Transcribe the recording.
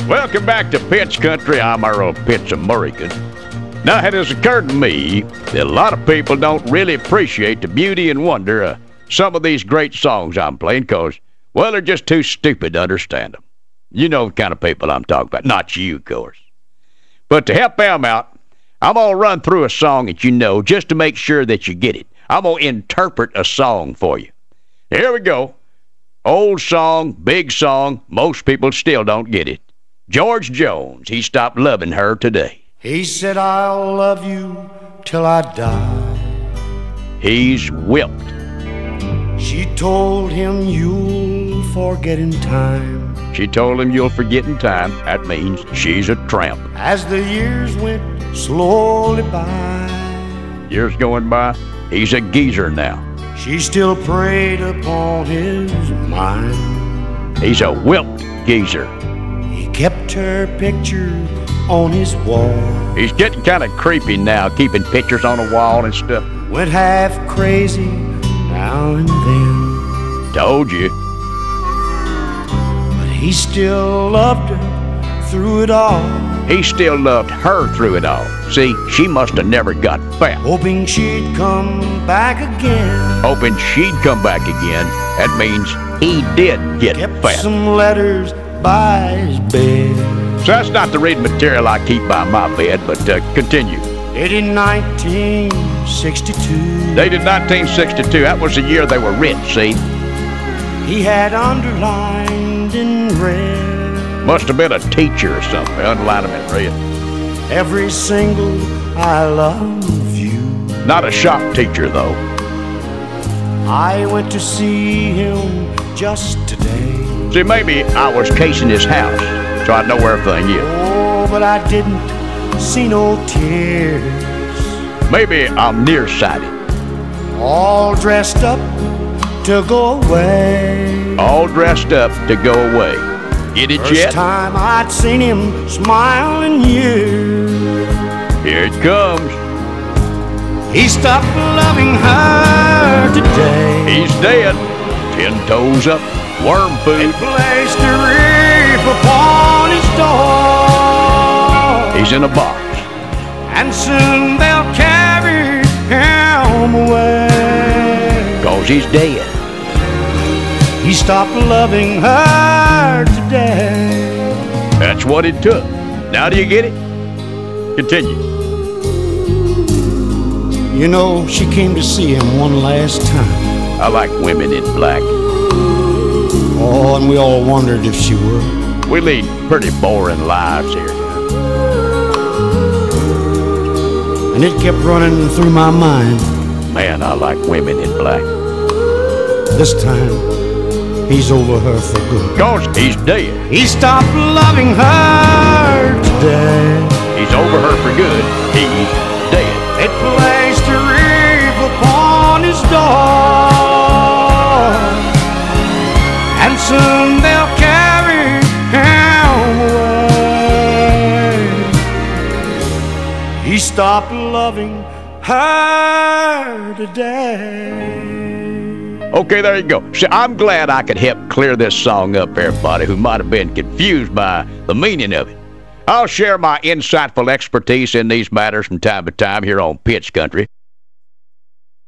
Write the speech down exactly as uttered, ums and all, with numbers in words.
Welcome back to Pitch Country. I'm Earl Pitts American. Now, it has occurred to me that a lot of people don't really appreciate the beauty and wonder of some of these great songs I'm playing because, well, they're just too stupid to understand them. You know the kind of people I'm talking about. Not you, of course. But to help them out, I'm going to run through a song that you know just to make sure that you get it. I'm going to interpret a song for you. Here we go. Old song, big song, most people still don't get it. George Jones, he stopped loving her today. He said, I'll love you till I die. He's whipped. She told him you'll forget in time. She told him you'll forget in time. That means she's a tramp. As the years went slowly by, years going by, he's a geezer now. She still preyed upon his mind. He's a whipped geezer. He kept her picture on his wall. He's getting kind of creepy now, keeping pictures on the wall and stuff. Went half crazy now and then. Told you. But he still loved her through it all. He still loved her through it all. See, she must have never got fat. Hoping she'd come back again. Hoping she'd come back again. That means he did get Kept fat. Some letters by his bed. So that's not the reading material I keep by my bed, but uh, continue. Dated nineteen sixty-two. Dated nineteen sixty-two. That was the year they were rich, see? He had underlined in red. Must have been a teacher or something. Underlined them in red. Every single I love you. Not a shop teacher, though. I went to see him just today. See, maybe I was casing his house, so I know where everything is. Oh, but I didn't see no tears. Maybe I'm nearsighted. All dressed up to go away. All dressed up to go away. Get it First yet? First time I'd seen him smile in years. Here it comes. He stopped loving her today. He's dead. Ten toes up. Worm food. They placed a reef upon his door. He's in a box. And soon they'll carry him away. Cause he's dead. He stopped loving her today. That's what it took. Now do you get it? Continue. You know, she came to see him one last time. I like women in black. Oh, and we all wondered if she would. We lead pretty boring lives here. And it kept running through my mind. Man, I like women in black. This time, he's over her for good. Cause he's dead. He stopped loving her today. He's over her for good. He's dead. It placed a reef upon his door. And soon they'll carry him away. He stopped loving her today. Okay, there you go. See, I'm glad I could help clear this song up for everybody who might have been confused by the meaning of it. I'll share my insightful expertise in these matters from time to time here on Pitch Country.